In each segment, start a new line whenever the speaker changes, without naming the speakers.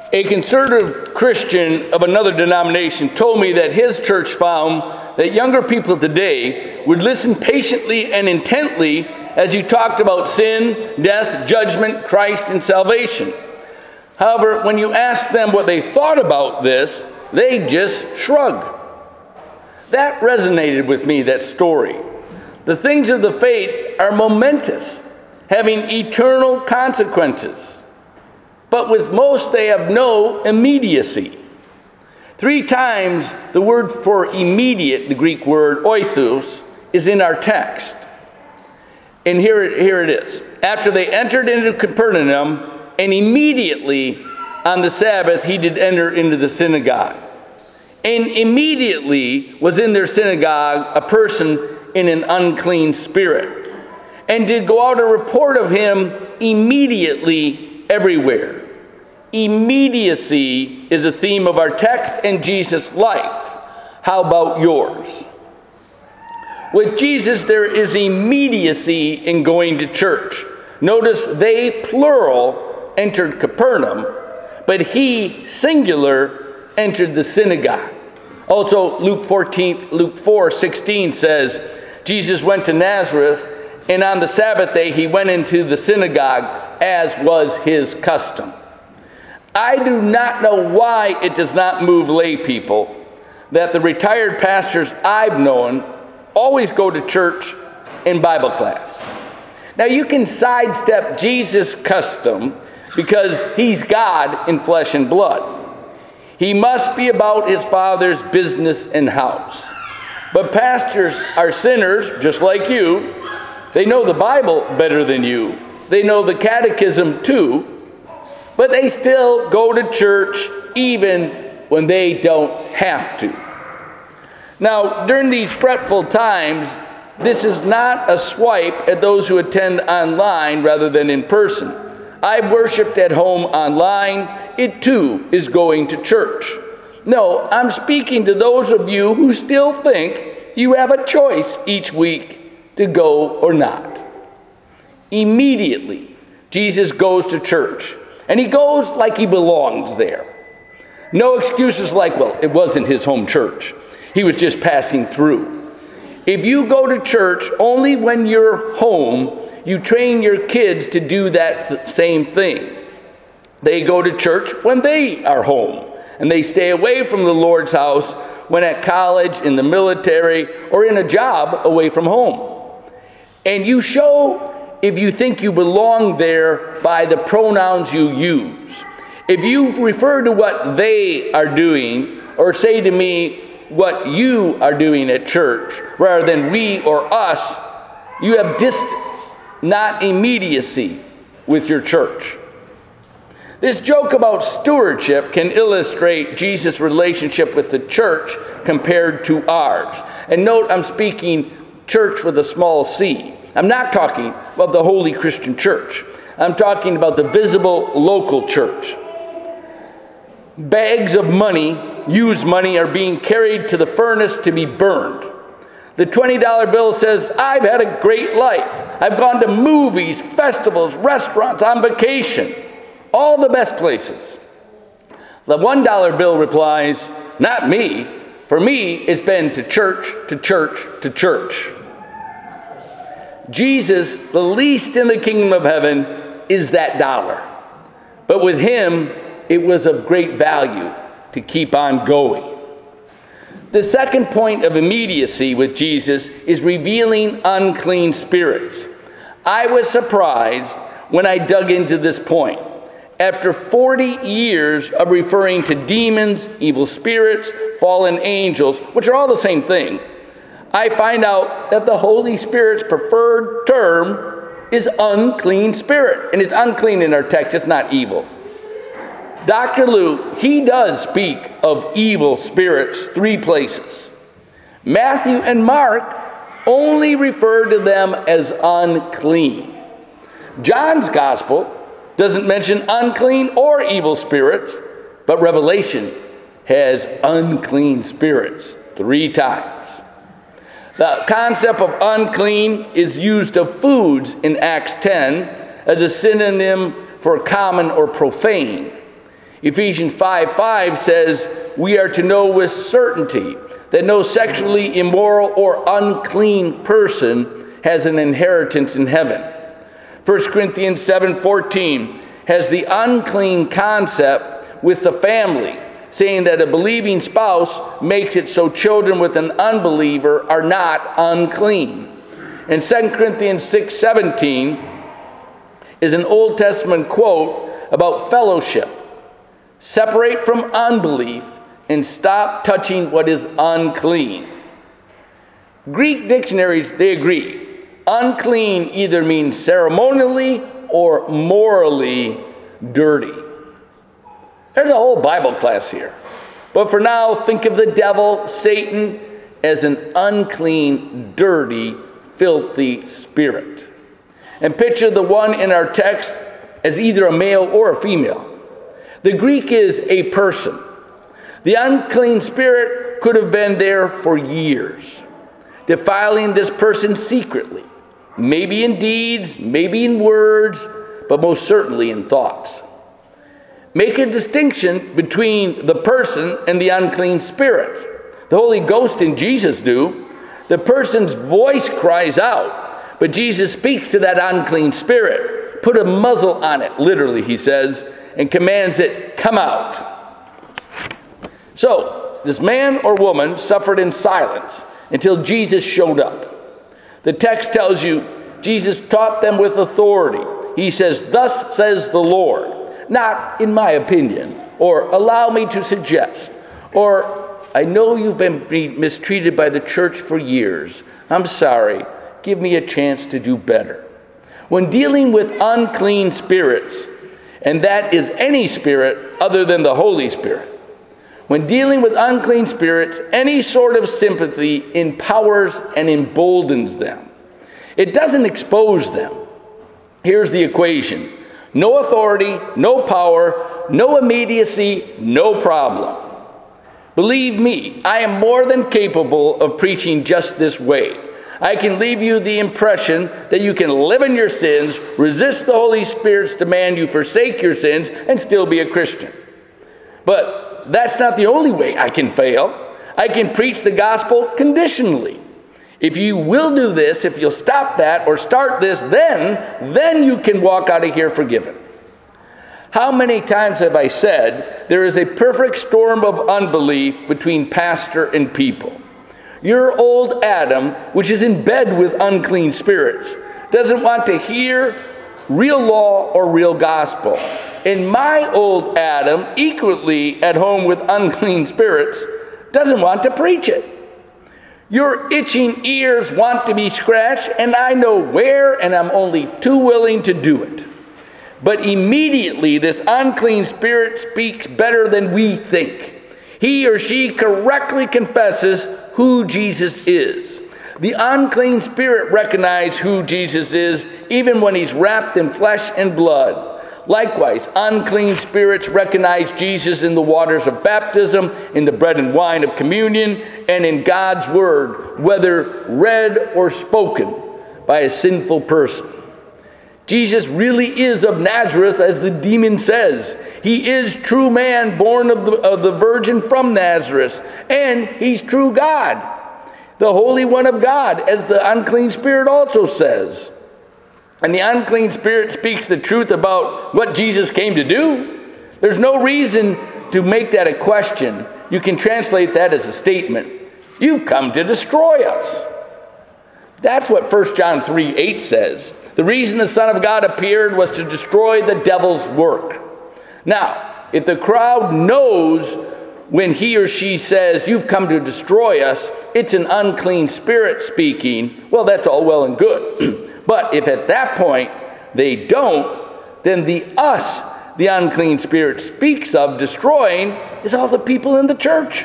A conservative Christian of another denomination told me that his church found that younger people today would listen patiently and intently as you talked about sin, death, judgment, Christ, and salvation. However, when you asked them what they thought about this, they just shrugged. That resonated with me, that story. The things of the faith are momentous, having eternal consequences. But with most, they have no immediacy. 3 times the word for immediate, the Greek word oithos, is in our text. And here it is. After they entered into Capernaum, and immediately on the Sabbath he did enter into the synagogue. And immediately was in their synagogue a person in an unclean spirit, and did go out a report of him immediately everywhere. Immediacy is a theme of our text and Jesus' life. How about yours? With Jesus, there is immediacy in going to church. Notice they, plural, entered Capernaum, but he, singular, entered the synagogue. Also, Luke 4:16 says, Jesus went to Nazareth, and on the Sabbath day he went into the synagogue, as was his custom. I do not know why it does not move lay people that the retired pastors I've known always go to church and Bible class. Now you can sidestep Jesus' custom because he's God in flesh and blood. He must be about his Father's business and house. But pastors are sinners just like you. They know the Bible better than you. They know the catechism too. But they still go to church even when they don't have to. Now, during these fretful times, this is not a swipe at those who attend online rather than in person. I've worshiped at home online. It too is going to church. No, I'm speaking to those of you who still think you have a choice each week to go or not. Immediately, Jesus goes to church. And he goes like he belongs there. No excuses like, well, it wasn't his home church. He was just passing through. If you go to church only when you're home, you train your kids to do that same thing. They go to church when they are home. And they stay away from the Lord's house when at college, in the military, or in a job away from home. And you show if you think you belong there by the pronouns you use. If you refer to what they are doing, or say to me what you are doing at church, rather than we or us, you have distance, not immediacy with your church. This joke about stewardship can illustrate Jesus' relationship with the church compared to ours. And note, I'm speaking church with a small c. I'm not talking about the Holy Christian Church. I'm talking about the visible local church. Bags of money, used money, are being carried to the furnace to be burned. The $20 bill says, I've had a great life. I've gone to movies, festivals, restaurants, on vacation. All the best places. The $1 bill replies, not me. For me, it's been to church, to church, to church. Jesus, the least in the kingdom of heaven, is that dollar. But with him, it was of great value to keep on going. The second point of immediacy with Jesus is revealing unclean spirits. I was surprised when I dug into this point. After 40 years of referring to demons, evil spirits, fallen angels, which are all the same thing, I find out that the Holy Spirit's preferred term is unclean spirit. And it's unclean in our text, it's not evil. Dr. Luke, he does speak of evil spirits 3 places. Matthew and Mark only refer to them as unclean. John's gospel doesn't mention unclean or evil spirits, but Revelation has unclean spirits 3 times. The concept of unclean is used of foods in Acts 10 as a synonym for common or profane. Ephesians 5:5 says, we are to know with certainty that no sexually immoral or unclean person has an inheritance in heaven. 1 Corinthians 7:14 has the unclean concept with the family, saying that a believing spouse makes it so children with an unbeliever are not unclean. And 2 Corinthians 6:17 is an Old Testament quote about fellowship. Separate from unbelief and stop touching what is unclean. Greek dictionaries, they agree. Unclean either means ceremonially or morally dirty. There's a whole Bible class here. But for now, think of the devil, Satan, as an unclean, dirty, filthy spirit. And picture the one in our text as either a male or a female. The Greek is a person. The unclean spirit could have been there for years, defiling this person secretly, maybe in deeds, maybe in words, but most certainly in thoughts. Make a distinction between the person and the unclean spirit. The Holy Ghost and Jesus do. The person's voice cries out, but Jesus speaks to that unclean spirit. Put a muzzle on it, literally, he says, and commands it, come out. So, this man or woman suffered in silence until Jesus showed up. The text tells you Jesus taught them with authority. He says, thus says the Lord, not in my opinion, or allow me to suggest, or I know you've been mistreated by the church for years. I'm sorry. Give me a chance to do better. When dealing with unclean spirits, and that is any spirit other than the Holy Spirit, when dealing with unclean spirits, any sort of sympathy empowers and emboldens them. It doesn't expose them. Here's the equation. No authority, no power, no immediacy, no problem. Believe me, I am more than capable of preaching just this way. I can leave you the impression that you can live in your sins, resist the Holy Spirit's demand you forsake your sins, and still be a Christian. But that's not the only way I can fail. I can preach the gospel conditionally. If you will do this, if you'll stop that or start this, then you can walk out of here forgiven. How many times have I said there is a perfect storm of unbelief between pastor and people? Your old Adam, which is in bed with unclean spirits, doesn't want to hear real law or real gospel. And my old Adam, equally at home with unclean spirits, doesn't want to preach it. Your itching ears want to be scratched, and I know where, and I'm only too willing to do it. But immediately this unclean spirit speaks better than we think. He or she correctly confesses who Jesus is. The unclean spirit recognizes who Jesus is even when he's wrapped in flesh and blood. Likewise, unclean spirits recognize Jesus in the waters of baptism, in the bread and wine of communion, and in God's word, whether read or spoken by a sinful person. Jesus really is of Nazareth, as the demon says. He is true man, born of the Virgin from Nazareth, and he's true God, the Holy One of God, as the unclean spirit also says. And the unclean spirit speaks the truth about what Jesus came to do. There's no reason to make that a question. You can translate that as a statement. You've come to destroy us. That's what 1 John 3:8 says. The reason the Son of God appeared was to destroy the devil's work. Now, if the crowd knows when he or she says, you've come to destroy us, it's an unclean spirit speaking, well, that's all well and good. But if at that point they don't, then the unclean spirit speaks of destroying is all the people in the church.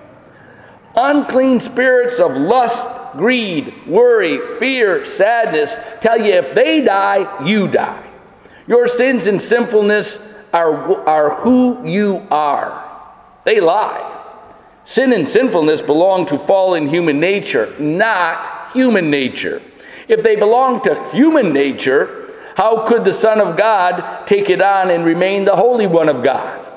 Unclean spirits of lust, greed, worry, fear, sadness tell you if they die, you die. Your sins and sinfulness are who you are. They lie. Sin and sinfulness belong to fallen human nature, not human nature. If they belong to human nature, how could the Son of God take it on and remain the Holy One of God?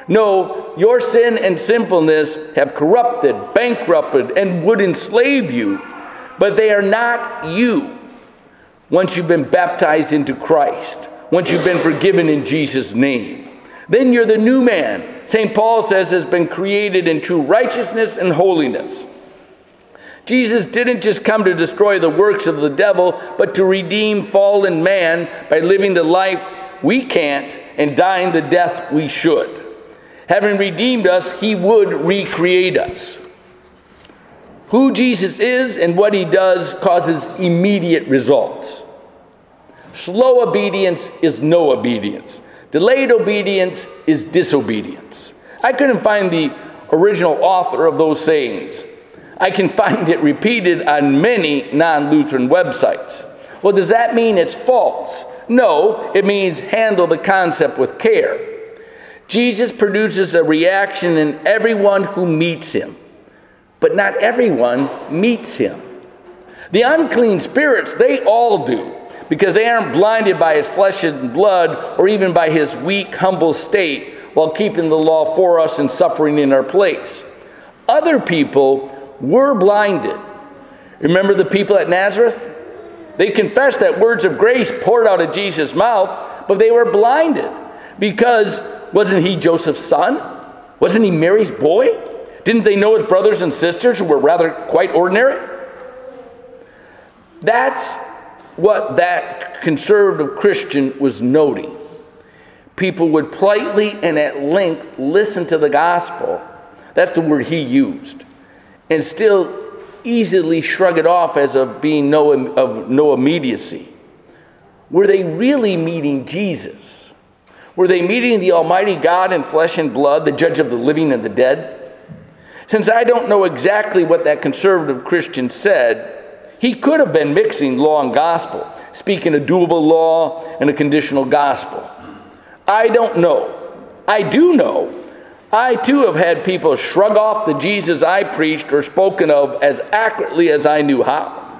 No, your sin and sinfulness have corrupted, bankrupted, and would enslave you, but they are not you once you've been baptized into Christ, once you've been forgiven in Jesus' name. Then you're the new man, St. Paul says, has been created in true righteousness and holiness. Jesus didn't just come to destroy the works of the devil, but to redeem fallen man by living the life we can't and dying the death we should. Having redeemed us, he would recreate us. Who Jesus is and what he does causes immediate results. Slow obedience is no obedience. Delayed obedience is disobedience. I couldn't find the original author of those sayings. I can find it repeated on many non-Lutheran websites. Well, does that mean it's false? No, it means handle the concept with care. Jesus produces a reaction in everyone who meets him, but not everyone meets him. The unclean spirits, they all do, because they aren't blinded by his flesh and blood or even by his weak, humble state while keeping the law for us and suffering in our place. Other people were blinded. Remember the people at Nazareth? They confessed that words of grace poured out of Jesus' mouth, but they were blinded because wasn't he Joseph's son? Wasn't he Mary's boy? Didn't they know his brothers and sisters who were rather quite ordinary? That's what that conservative Christian was noting. People would politely and at length listen to the gospel. That's the word he used. And still easily shrug it off as of being of no immediacy. Were they really meeting Jesus? Were they meeting the Almighty God in flesh and blood, the judge of the living and the dead? Since I don't know exactly what that conservative Christian said, he could have been mixing law and gospel, speaking a doable law and a conditional gospel. I don't know. I do know. I too have had people shrug off the Jesus I preached or spoken of as accurately as I knew how.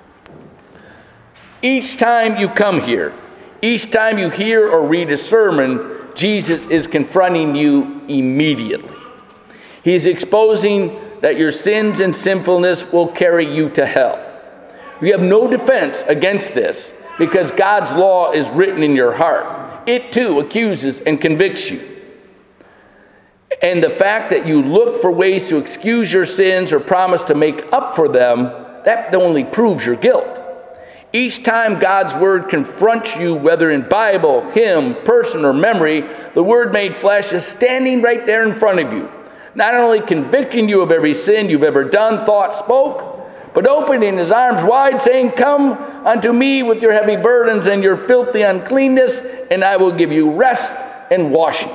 Each time you come here, each time you hear or read a sermon, Jesus is confronting you immediately. He's exposing that your sins and sinfulness will carry you to hell. You have no defense against this because God's law is written in your heart. It too accuses and convicts you. And the fact that you look for ways to excuse your sins or promise to make up for them, that only proves your guilt. Each time God's word confronts you, whether in Bible, hymn, person, or memory, the word made flesh is standing right there in front of you, not only convicting you of every sin you've ever done, thought, spoke, but opening his arms wide, saying, "Come unto me with your heavy burdens and your filthy uncleanness, and I will give you rest and washing."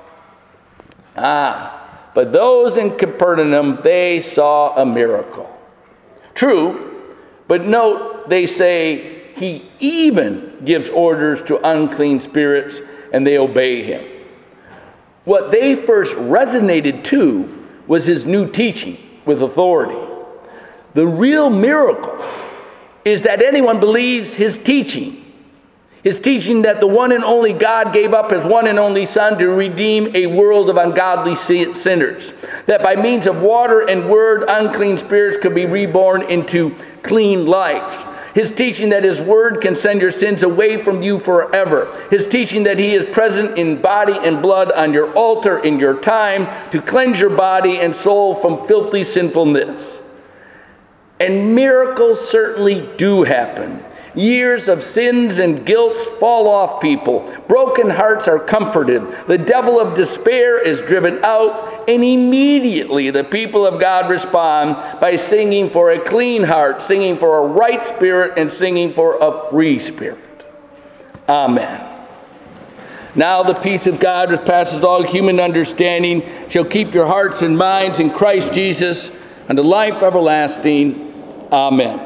But those in Capernaum, they saw a miracle. True, but note they say he even gives orders to unclean spirits and they obey him. What they first resonated to was his new teaching with authority. The real miracle is that anyone believes his teaching. His teaching that the one and only God gave up his one and only Son to redeem a world of ungodly sinners. That by means of water and word, unclean spirits could be reborn into clean lives. His teaching that his word can send your sins away from you forever. His teaching that he is present in body and blood on your altar in your time to cleanse your body and soul from filthy sinfulness. And miracles certainly do happen. Years of sins and guilt fall off people. Broken hearts are comforted. The devil of despair is driven out. And immediately the people of God respond by singing for a clean heart, singing for a right spirit, and singing for a free spirit. Amen. Now the peace of God, which passes all human understanding, shall keep your hearts and minds in Christ Jesus unto life everlasting. Amen.